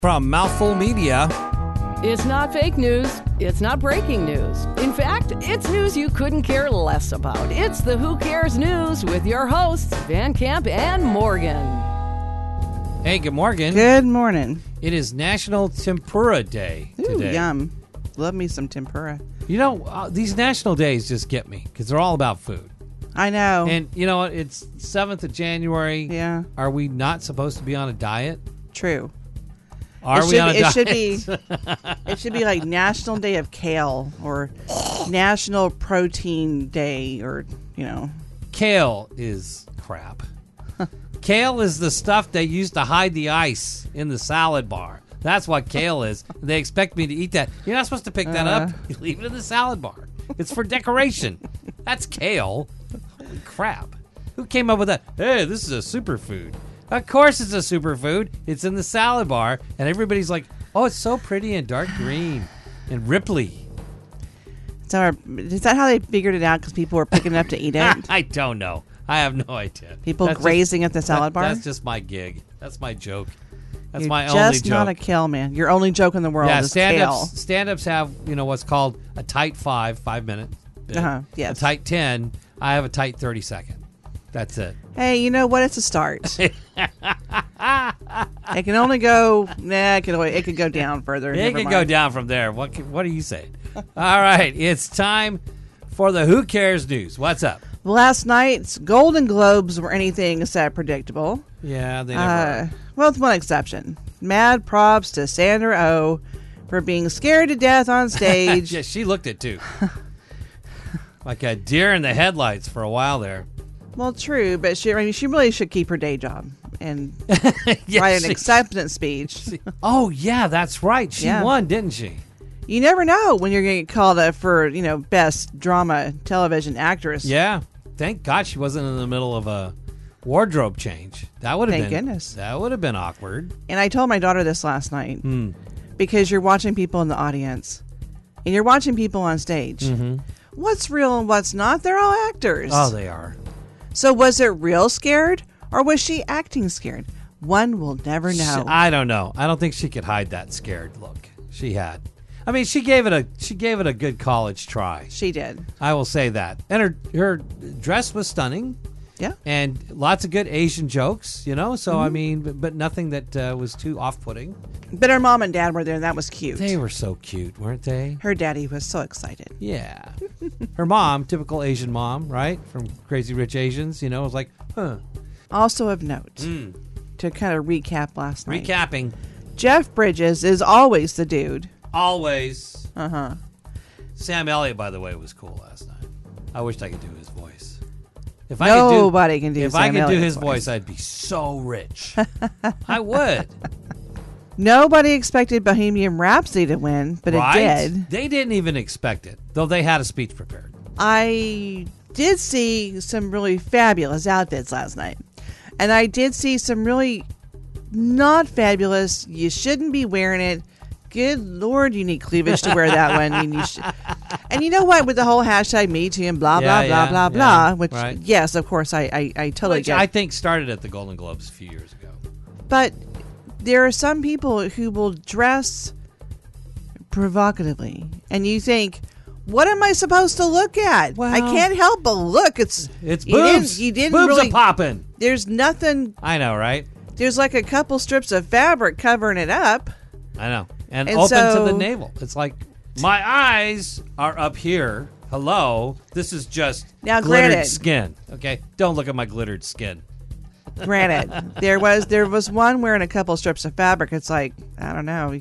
From Mouthful Media. It's not fake news. It's not breaking news. In fact, it's news you couldn't care less about. It's the Who Cares News with your hosts, Van Camp and Morgan. Hey, good morning. Good morning. It is National Tempura Day today. Ooh, yum. Love me some tempura. You know, these national days just get me because they're all about food. I know. And you know what? It's 7th of January. Yeah. Are we not supposed to be on a diet? True. Are we on a diet? It should be like National Day of Kale or National Protein Day or, you know. Kale is crap. Kale is the stuff they used to hide the ice in the salad bar. That's what kale is. They expect me to eat that. You're not supposed to pick that up. You leave it in the salad bar. It's for decoration. That's kale. Holy crap. Who came up with that? Hey, this is a superfood. Of course it's a superfood. It's in the salad bar, and everybody's like, oh, it's so pretty and dark green and ripply. So is that how they figured it out? Because people were picking it up to eat it? I don't know. I have no idea. People grazing at the salad bar? That's just my gig. That's my joke. That's You're my only joke. just not a kale man. Your only joke in the world is kale. Stand-ups have, what's called a tight 5-minute bit. Yes. A tight 10. I have a tight 30-second. That's it. Hey, you know what? It's a start. It can only go. It could go down further. It can go down from there. What are you saying? All right, it's time for the Who Cares News. What's up? Last night's Golden Globes were anything except predictable. Yeah, they never are. Well, with one exception. Mad props to Sandra Oh for being scared to death on stage. Yeah, she looked it too. Like a deer in the headlights for a while there. Well, true, but she really should keep her day job and Yes, write an acceptance speech. Oh, yeah, that's right. She won, didn't she? You never know when you're going to get called up for, best drama television actress. Yeah. Thank God she wasn't in the middle of a wardrobe change. That would have been. Thank goodness. That would have been awkward. And I told my daughter this last night because you're watching people in the audience and you're watching people on stage. Mm-hmm. What's real and what's not? They're all actors. Oh, they are. So was it real scared or was she acting scared? One will never know. I don't know. I don't think she could hide that scared look. She had. I mean, she gave it a good college try. She did. I will say that. And her dress was stunning. Yeah. And lots of good Asian jokes, So, I mean, but nothing that was too off-putting. But her mom and dad were there, and that was cute. They were so cute, weren't they? Her daddy was so excited. Yeah. Her mom, typical Asian mom, right? From Crazy Rich Asians, was like, huh. Also of note, to kind of recap last night. Recapping. Jeff Bridges is always the dude. Always. Uh-huh. Sam Elliott, by the way, was cool last night. I wished I could do his voice. If Nobody can do If Sam I could do Elliott's his voice, I'd be so rich. I would. Nobody expected Bohemian Rhapsody to win, but right? it did. They didn't even expect it, though they had a speech prepared. I did see some really fabulous outfits last night. And I did see some really not fabulous, you shouldn't be wearing it. Good Lord, you need cleavage to wear that one. And you know what? With the whole hashtag Me Too and blah, blah, blah, blah, blah, which, right. yes, of course, I totally which get. I think started at the Golden Globes a few years ago. But there are some people who will dress provocatively. And you think, what am I supposed to look at? Well, I can't help but look. It's boobs. You didn't boobs really, are popping. There's nothing. I know, right? There's like a couple strips of fabric covering it up. I know. And And open to so- the navel. It's like, my eyes are up here. Hello. This is just Now, glittered granted- skin. Okay? Don't look at my glittered skin. Granted, there was one wearing a couple strips of fabric. It's like, I don't know.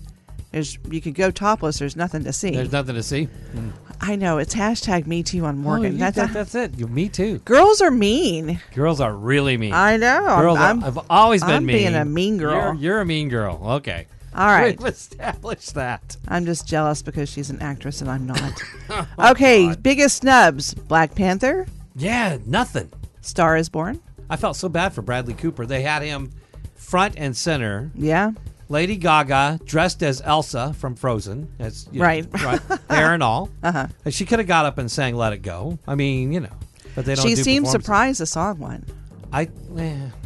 You could go topless. There's nothing to see. There's nothing to see. I know. It's hashtag Me Too on Morgan. That's it. Me too. Girls are mean. Girls are really mean. I know. I've always been I'm mean. being a mean girl. You're a mean girl. Okay. All right. We've established that. I'm just jealous because she's an actress and I'm not. Oh, Okay, God. biggest snubs. Black Panther, Yeah, nothing. Star is Born. I felt so bad for Bradley Cooper. They had him front and center. Yeah. Lady Gaga dressed as Elsa from Frozen. As, Right. Right. Hair and all. Uh-huh. And she could have got up and sang Let It Go. I mean, but they don't She do seemed performances. surprised the song won.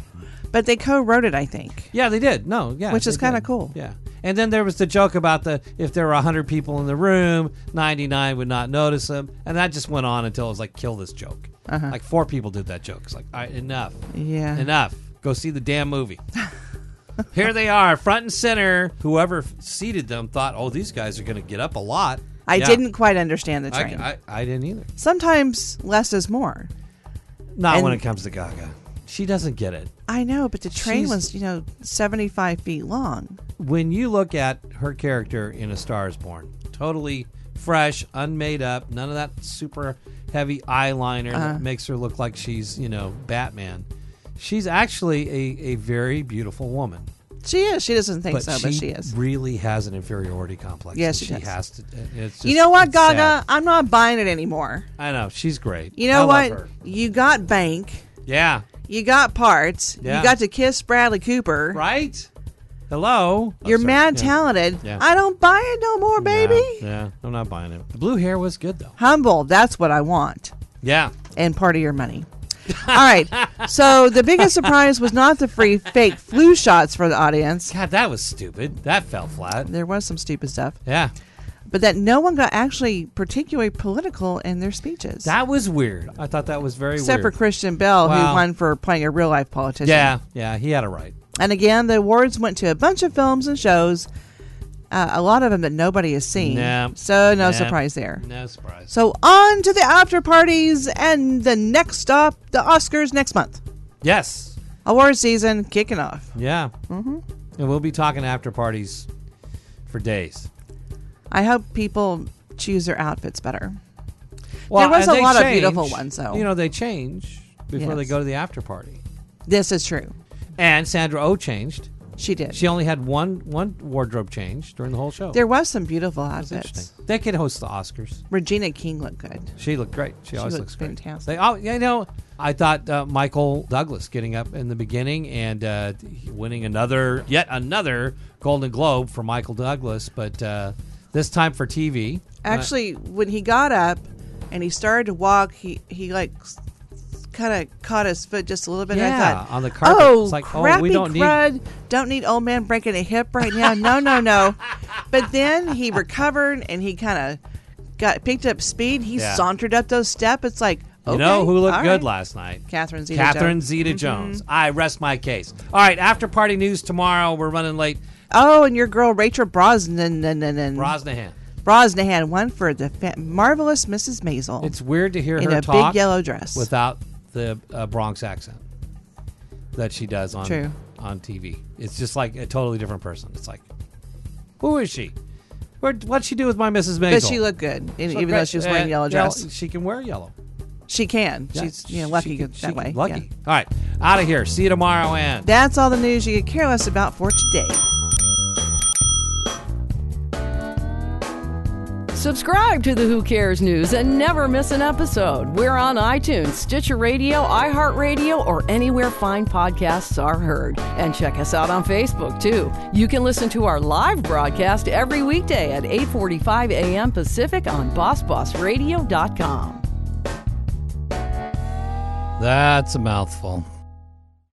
But they co-wrote it, I think. Yeah, they did. No, yeah. Which is they kinda did. cool. Yeah. And then there was the joke about if there were 100 people in the room, 99 would not notice them. And that just went on until it was like, kill this joke. Like 4 people did that joke. It's like, all right, enough. Yeah. Enough. Go see the damn movie. Here they are, front and center. Whoever seated them thought, oh, these guys are going to get up a lot. I Yeah. didn't quite understand the train. I didn't either. Sometimes less is more. Not And- when it comes to Gaga. She doesn't get it. I know, but the train She's- was, 75 feet long. When you look at her character in A Star Is Born, totally fresh, unmade up, none of that super heavy eyeliner that makes her look like she's, Batman. She's actually a very beautiful woman. She is. She doesn't think But so, but she is. really has an inferiority complex. Yes, and she does. has to. It's just, You know what, it's Gaga? sad. I'm not buying it anymore. I know. She's great. You know I what? love her. You got Bank. Yeah. You got parts. Yeah. You got to kiss Bradley Cooper. Right? Hello? Oh, You're sorry. mad Yeah. talented. Yeah. I don't buy it no more, baby. Yeah, I'm not buying it. The blue hair was good, though. Humble. That's what I want. Yeah. And part of your money. All right. So the biggest surprise was not the free fake flu shots for the audience. God, that was stupid. That fell flat. There was some stupid stuff. Yeah. But that no one got actually particularly political in their speeches. That was weird. I thought that was very Except weird. for Christian Bell, Wow. who won for playing a real life politician. Yeah, he had it right. And again, the awards went to a bunch of films and shows, a lot of them that nobody has seen. Nah. So no Nah. surprise there. No surprise. So on to the after parties and the next stop, the Oscars next month. Yes. Award season kicking off. Yeah. Mm-hmm. And we'll be talking after parties for days. I hope people choose their outfits better. Well, There was and a they lot of change. beautiful ones, though. They change before Yes. they go to the after party. This is true. And Sandra Oh changed. She did. She only had one wardrobe change during the whole show. There was some beautiful That's outfits. interesting. They could host the Oscars. Regina King looked good. She looked great. She always looked looks great. fantastic. I thought Michael Douglas getting up in the beginning and winning yet another Golden Globe for Michael Douglas, but this time for TV. Actually, when he got up and he started to walk, he like kind of caught his foot just a little bit. Yeah, and I thought, on the carpet. Oh, It's like, crappy we don't need. crud. Don't need old man breaking a hip right now. No. But then he recovered and he kind of picked up speed. He Yeah. sauntered up those steps. It's like, okay, You know who looked all good right. last night? Catherine Zeta-Jones. Catherine Zeta-Jones. I rest my case. All right, after party news tomorrow. We're running late. Oh, and your girl Rachel Brosnahan. Brosnahan. Won for the marvelous Mrs. Maisel. It's weird to hear in her a talk big yellow dress. without the Bronx accent that she does on True. TV. It's just like a totally different person. It's like, who is she? What'd she do with my Mrs. Maisel? But she looked good, even though she was wearing a yellow dress. She can wear yellow. She can. Yeah, She's lucky she that way. Lucky. Yeah. All right, out of here. See you tomorrow, and That's all the news you could care less about for today. Subscribe to the Who Cares News and never miss an episode. We're on iTunes, Stitcher Radio, iHeartRadio, or anywhere fine podcasts are heard. And check us out on Facebook, too. You can listen to our live broadcast every weekday at 8:45 a.m. Pacific on BossBossRadio.com. that's a mouthful.